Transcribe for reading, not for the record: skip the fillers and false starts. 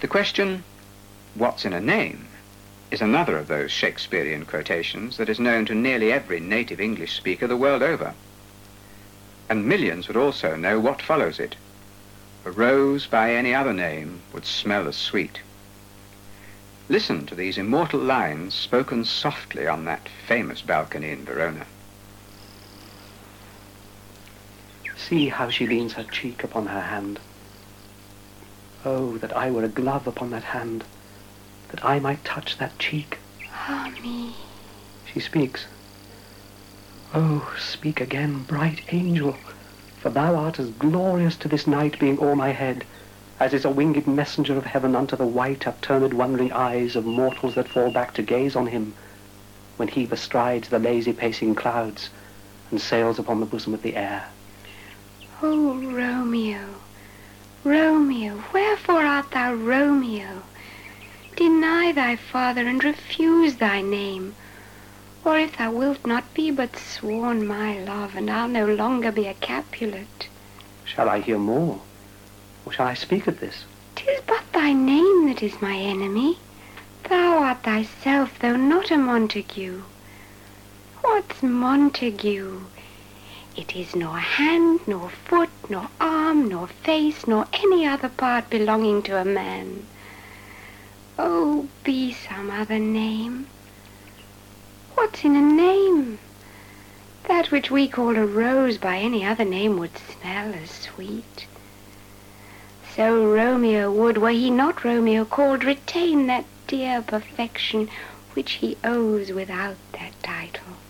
The question, "What's in a name?" is another of those Shakespearean quotations that is known to nearly every native English speaker the world over. And millions would also know what follows it. A rose by any other name would smell as sweet. Listen to these immortal lines spoken softly on that famous balcony in Verona. See how she leans her cheek upon her hand. Oh, that I were a glove upon that hand, that I might touch that cheek. Ah, me. She speaks. Oh, speak again, bright angel, for thou art as glorious to this night being o'er my head, as is a winged messenger of heaven unto the white upturned wondering eyes of mortals that fall back to gaze on him, when he bestrides the lazy pacing clouds and sails upon the bosom of the air. Oh, Romeo, Romeo, wherefore art thou Romeo? Deny thy father and refuse thy name. Or if thou wilt not be but sworn my love, and I'll no longer be a Capulet. Shall I hear more? Or shall I speak of this? 'Tis but thy name that is my enemy. Thou art thyself, though not a Montague. What's Montague? It is nor hand, nor foot, nor arm, nor face, nor any other part belonging to a man. Oh, be some other name. What's in a name? That which we call a rose by any other name would smell as sweet. So Romeo would, were he not Romeo called, retain that dear perfection which he owes without that title.